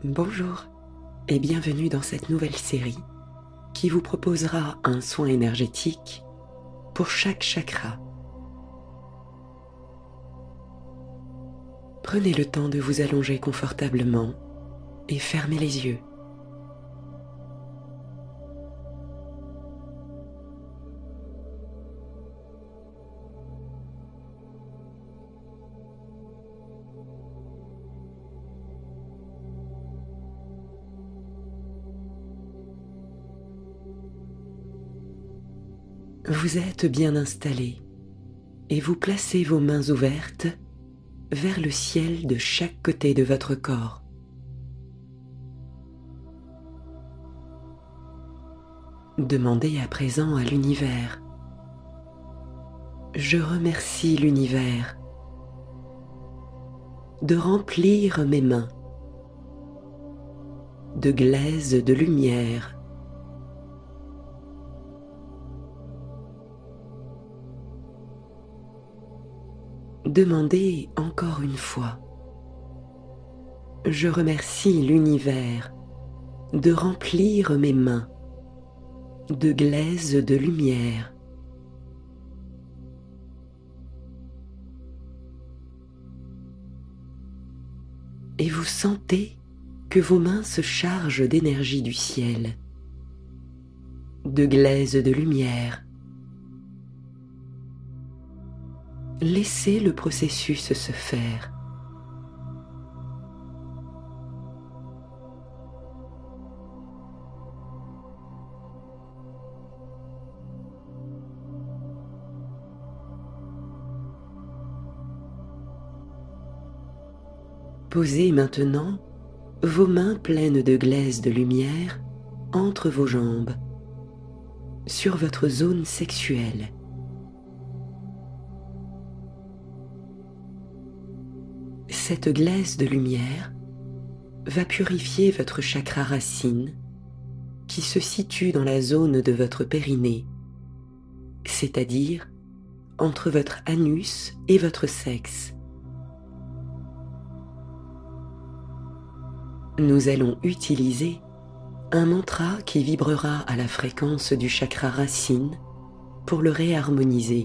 Bonjour et bienvenue dans cette nouvelle série qui vous proposera un soin énergétique pour chaque chakra. Prenez le temps de vous allonger confortablement et fermez les yeux. Vous êtes bien installé et vous placez vos mains ouvertes vers le ciel de chaque côté de votre corps. Demandez à présent à l'univers. Je remercie l'univers de remplir mes mains de glaise de lumière. Demandez encore une fois. Je remercie l'univers de remplir mes mains de glaise de lumière. Et vous sentez que vos mains se chargent d'énergie du ciel, de glaise de lumière. Laissez le processus se faire. Posez maintenant vos mains pleines de glaise de lumière entre vos jambes, sur votre zone sexuelle. Cette glaise de lumière va purifier votre chakra racine qui se situe dans la zone de votre périnée, c'est-à-dire entre votre anus et votre sexe. Nous allons utiliser un mantra qui vibrera à la fréquence du chakra racine pour le réharmoniser.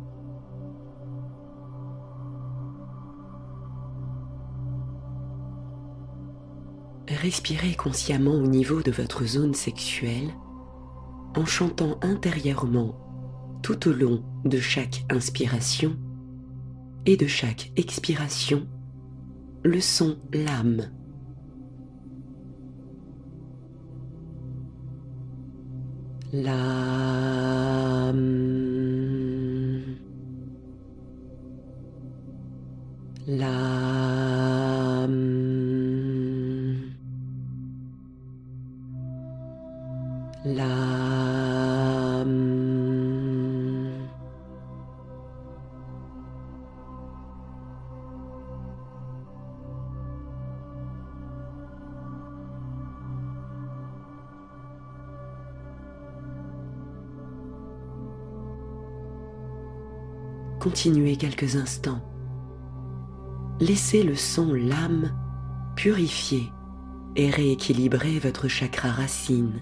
Respirez consciemment au niveau de votre zone sexuelle en chantant intérieurement tout au long de chaque inspiration et de chaque expiration le son LAM. LAM. LAM. LAM. Continuez quelques instants. Laissez le son LAM purifier et rééquilibrer votre chakra racine.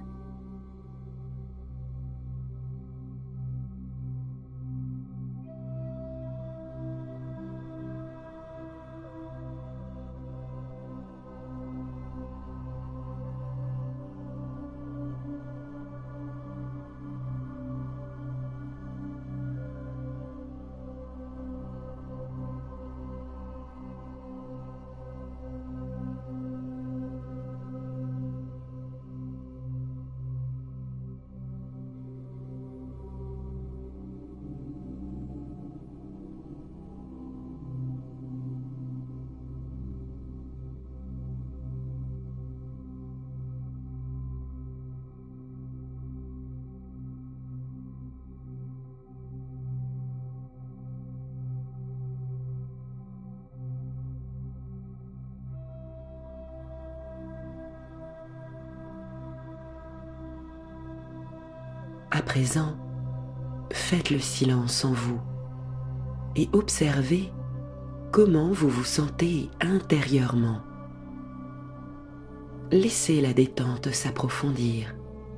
À présent, faites le silence en vous et observez comment vous vous sentez intérieurement. laissez la détente s'approfondir.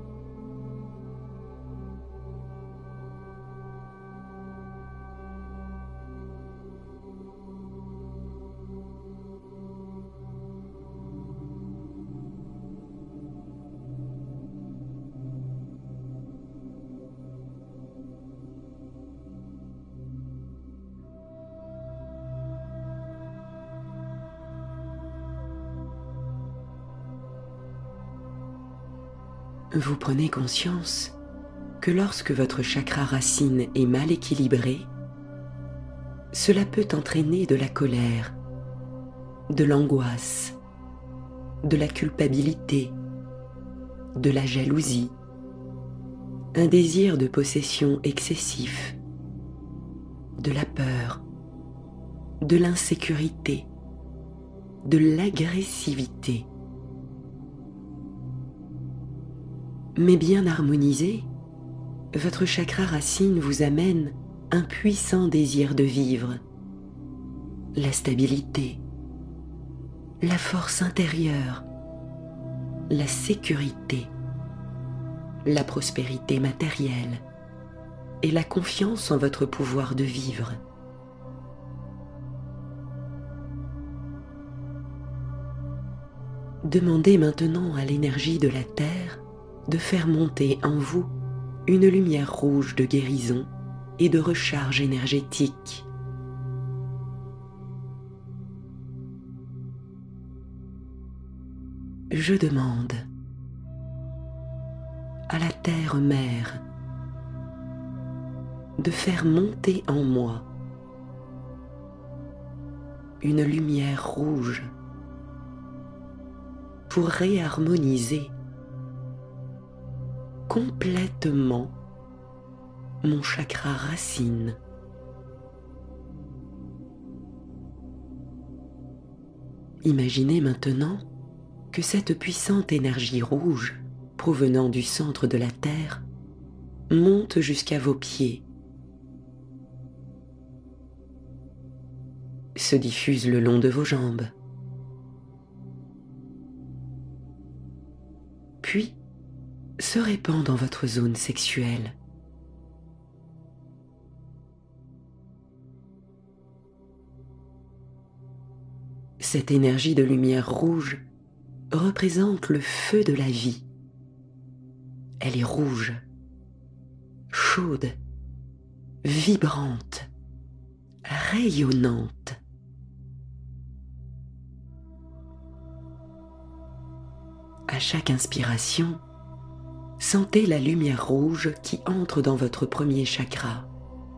Vous prenez conscience que lorsque votre chakra racine est mal équilibré, cela peut entraîner de la colère, de l'angoisse, de la culpabilité, de la jalousie, un désir de possession excessif, de la peur, de l'insécurité, de l'agressivité. Mais bien harmonisé, votre chakra racine vous amène un puissant désir de vivre, la stabilité, la force intérieure, la sécurité, la prospérité matérielle et la confiance en votre pouvoir de vivre. Demandez maintenant à l'énergie de la Terre de faire monter en vous une lumière rouge de guérison et de recharge énergétique. Je demande à la Terre-Mère de faire monter en moi une lumière rouge pour réharmoniser complètement mon chakra racine. Imaginez maintenant que cette puissante énergie rouge provenant du centre de la Terre monte jusqu'à vos pieds, se diffuse le long de vos jambes, puis se répand dans votre zone sexuelle. Cette énergie de lumière rouge représente le feu de la vie. Elle est rouge, chaude, vibrante, rayonnante. À chaque inspiration, sentez la lumière rouge qui entre dans votre premier chakra.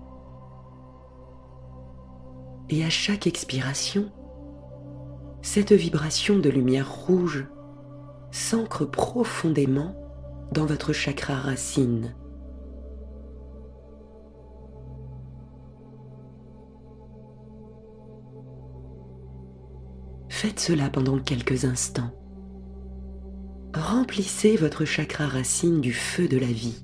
Et à chaque expiration, cette vibration de lumière rouge s'ancre profondément dans votre chakra racine. Faites cela pendant quelques instants. Remplissez votre chakra racine du feu de la vie.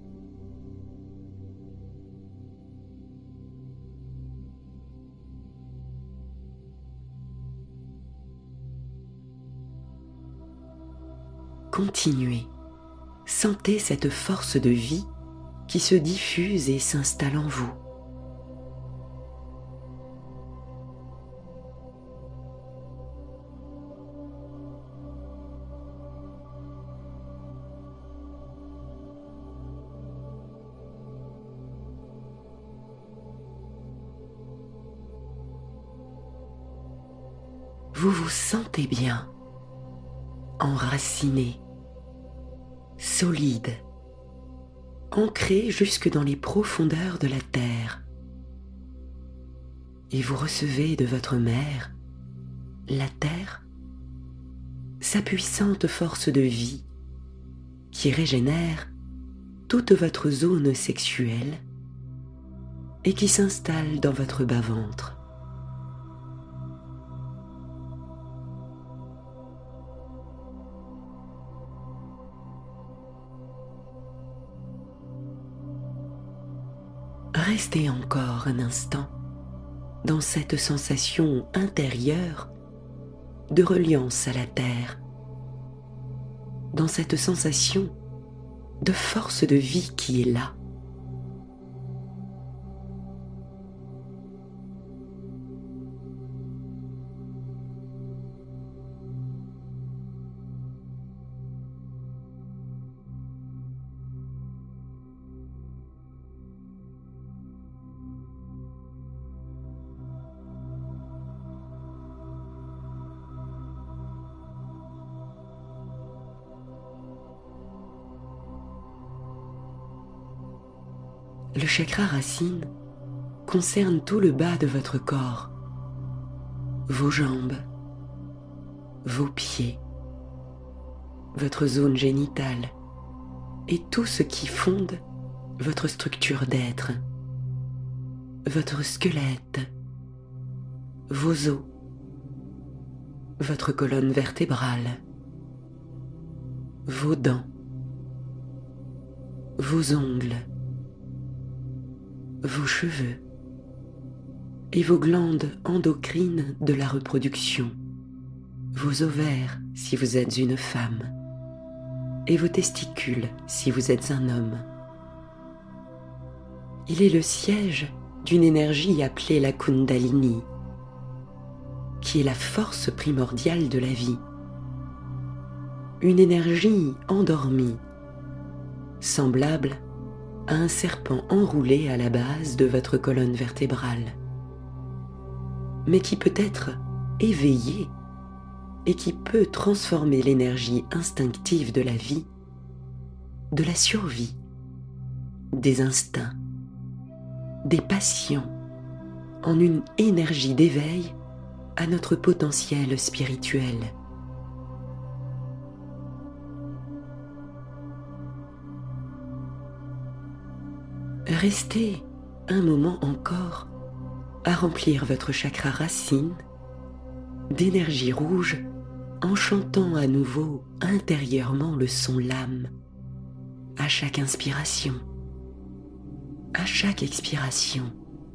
Continuez. Sentez cette force de vie qui se diffuse et s'installe en vous. Vous vous sentez bien, enraciné, solide, ancré jusque dans les profondeurs de la terre. Et vous recevez de votre mère, la terre, sa puissante force de vie qui régénère toute votre zone sexuelle et qui s'installe dans votre bas-ventre. Restez encore un instant dans cette sensation intérieure de reliance à la terre, dans cette sensation de force de vie qui est là. Le chakra racine concerne tout le bas de votre corps, vos jambes, vos pieds, votre zone génitale et tout ce qui fonde votre structure d'être, votre squelette, vos os, votre colonne vertébrale, vos dents, vos ongles, vos cheveux et vos glandes endocrines de la reproduction, vos ovaires si vous êtes une femme et vos testicules si vous êtes un homme. Il est le siège d'une énergie appelée la Kundalini, qui est la force primordiale de la vie. Une énergie endormie, semblable à un serpent enroulé à la base de votre colonne vertébrale, mais qui peut être éveillée et qui peut transformer l'énergie instinctive de la vie, de la survie, des instincts, des passions, en une énergie d'éveil à notre potentiel spirituel. Restez un moment encore à remplir votre chakra racine d'énergie rouge en chantant à nouveau intérieurement le son LAM à chaque inspiration, à chaque expiration.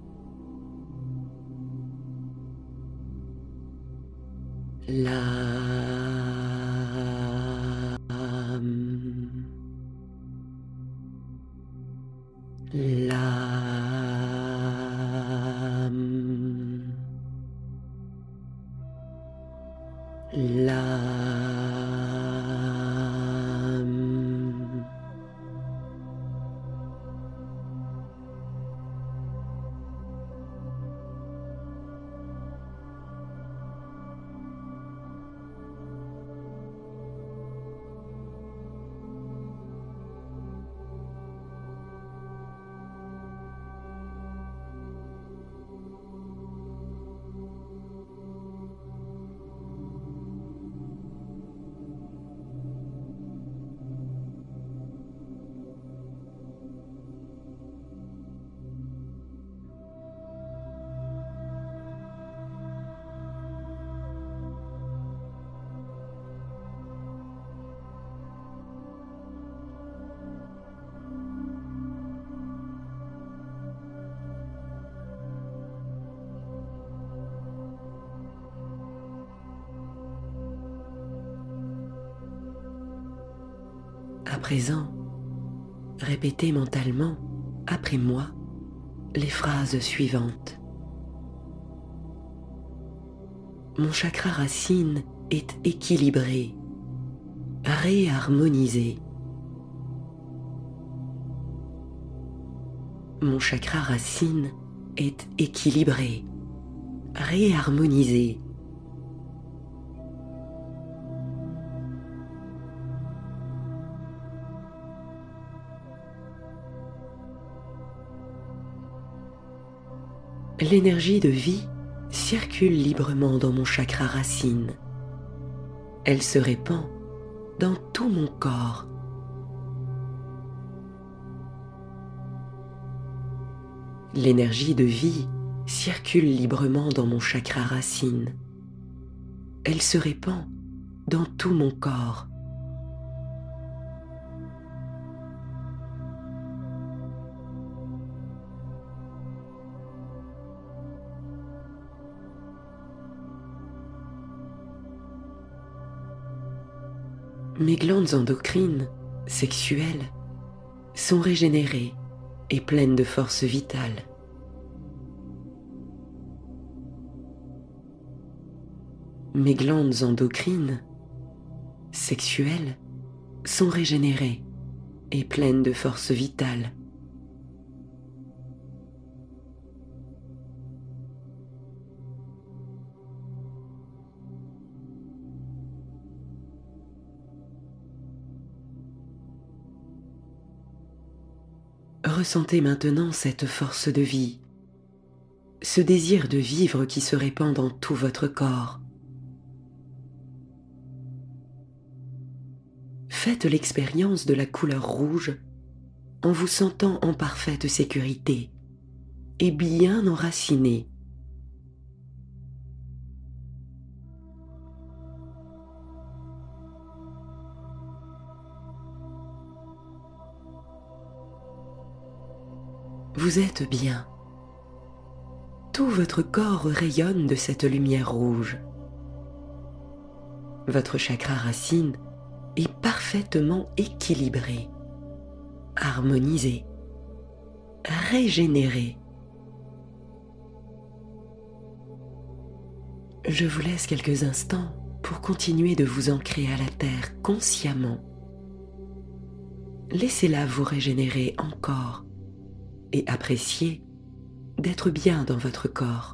LAM, LAM, LAM. À présent, répétez mentalement, après moi, les phrases suivantes. Mon chakra racine est équilibré, réharmonisé. Mon chakra racine est équilibré, réharmonisé. L'énergie de vie circule librement dans mon chakra racine. Elle se répand dans tout mon corps. L'énergie de vie circule librement dans mon chakra racine. Elle se répand dans tout mon corps. Mes glandes endocrines, sexuelles, sont régénérées et pleines de force vitale. Mes glandes endocrines, sexuelles, sont régénérées et pleines de force vitale. Ressentez maintenant cette force de vie, ce désir de vivre qui se répand dans tout votre corps. Faites l'expérience de la couleur rouge en vous sentant en parfaite sécurité et bien enraciné. Vous êtes bien. Tout votre corps rayonne de cette lumière rouge. Votre chakra racine est parfaitement équilibré, harmonisé, régénéré. Je vous laisse quelques instants pour continuer de vous ancrer à la terre consciemment. Laissez-la vous régénérer encore et appréciez d'être bien dans votre corps.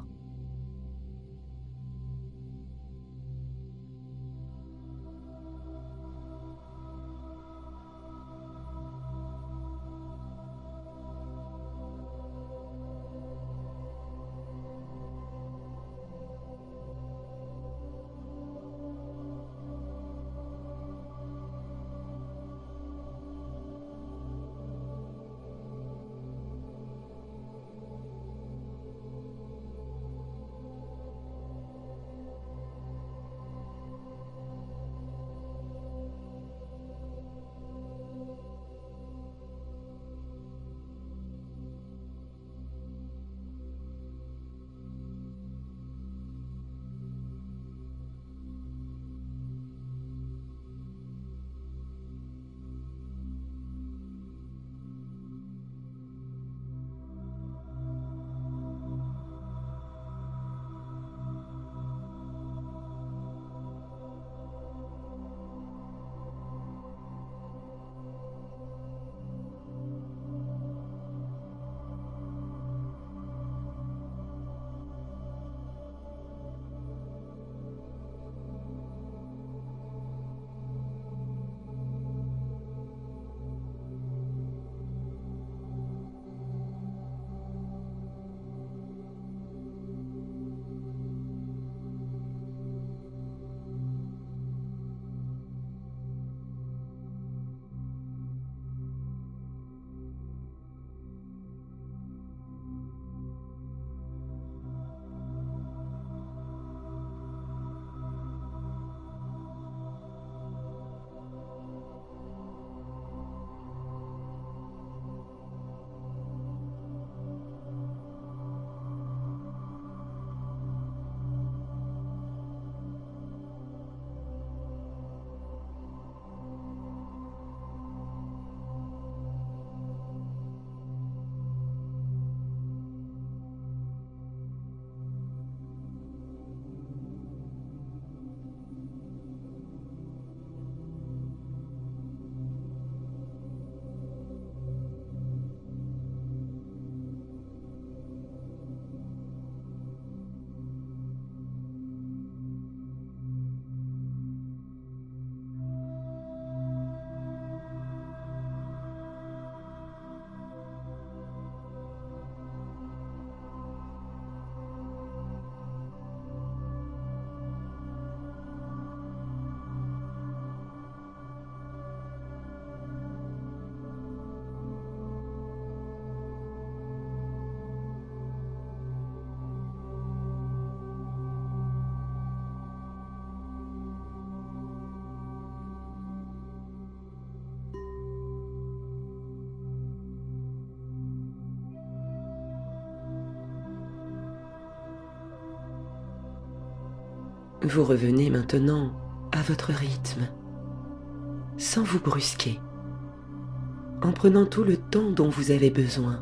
Vous revenez maintenant à votre rythme, sans vous brusquer, en prenant tout le temps dont vous avez besoin.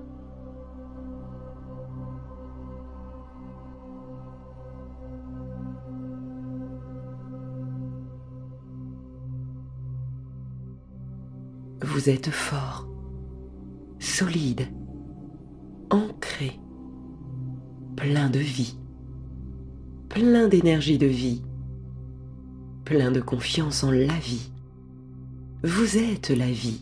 Vous êtes fort, solide, ancré, plein de vie, plein d'énergie de vie, plein de confiance en la vie. Vous êtes la vie.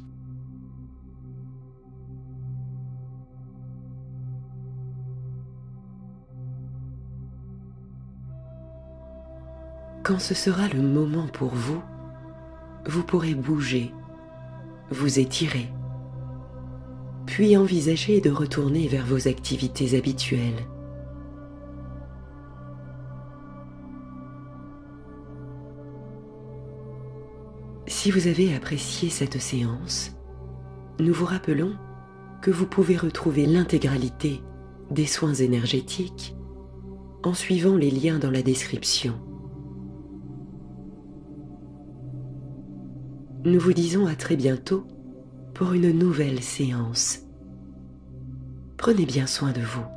Quand ce sera le moment pour vous, vous pourrez bouger, vous étirer, puis envisager de retourner vers vos activités habituelles. Si vous avez apprécié cette séance, nous vous rappelons que vous pouvez retrouver l'intégralité des soins énergétiques en suivant les liens dans la description. Nous vous disons à très bientôt pour une nouvelle séance. Prenez bien soin de vous.